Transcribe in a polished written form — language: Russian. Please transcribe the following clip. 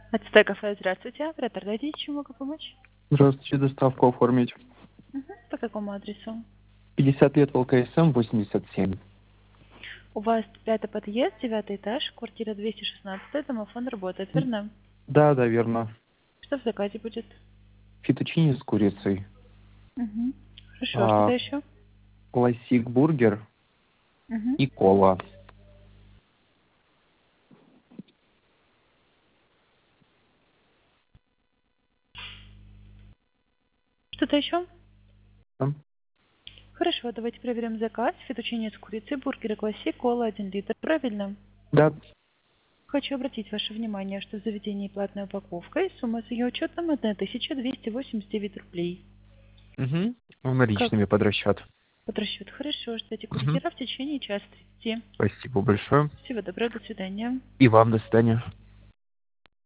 Ацтек кафе, здравствуйте. Оператор, дайте, чем могу помочь? Здравствуйте, доставку оформить. По какому адресу? 50 лет ЛКСМ 87. У вас 5-й подъезд, 9-й этаж, квартира 216, домофон работает, верно? Да, верно. Что в заказе будет? Фетучини с курицей. Хорошо, что-то еще? Классик бургер и кола. Что-то еще? Да. Хорошо, давайте проверим заказ. Фетучини с курицей, бургеры классик, кола 1 литр, правильно? Да. Хочу обратить ваше внимание, что в заведении платная упаковка и сумма с ее учетом 1289 рублей. Угу. Как Наличными под расчет. под расчет? Хорошо, ждите Мгм. курьера в течение часа 30. Спасибо большое. Всего доброго, до свидания. И вам до свидания.